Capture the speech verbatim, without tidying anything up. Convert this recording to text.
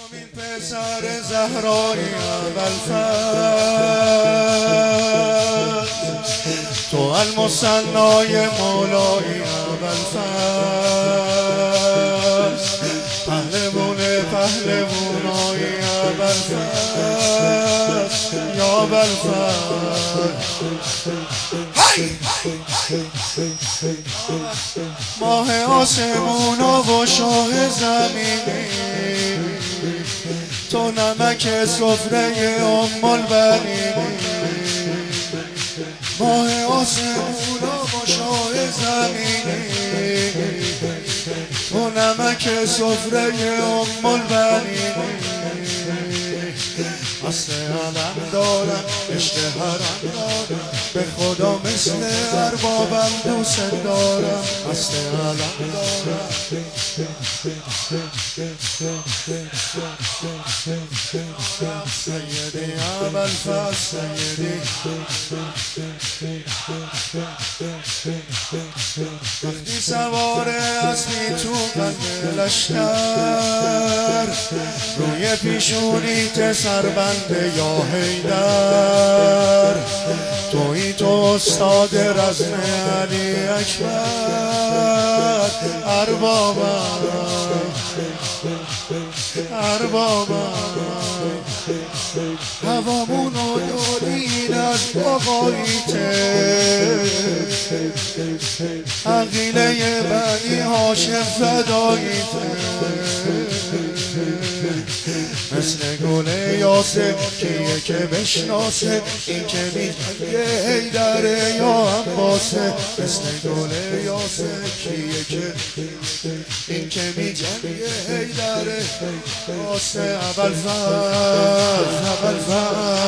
این پسر زهرای ابوالفضل، تو المثنای مولای ابوالفضل، پهلوان پهلوانای ابوالفضل یا ابوالفضل. ماه آسمونا و شاه زمینی، تو نمک سفره ام البنینی. ماه آسمونا و شاه زمینی، تو نمک سفره ام البنینی. اصل علم دارم عشق حرم دارم، به خدا مثل اربابم دوست دارم. اصل علم دارم سیدی ابوالفضل، سیدی وقتی سوار اسبی تو قلب لشکر، روی پیشونیت سربنده یا حیدر، تویی تو استاد رزم علی اکبر. اربابم اربابم هوامونو دادین از آقاییته، عقیله بنی هاشم فداییته. مثل گل یاسر کیه که بشناسه، این که میجنگه حیدره یا عباسه. مثل گل یاسر کیه که این که میجنگه حیدره عباسه. ابوالفضل ابوالفضل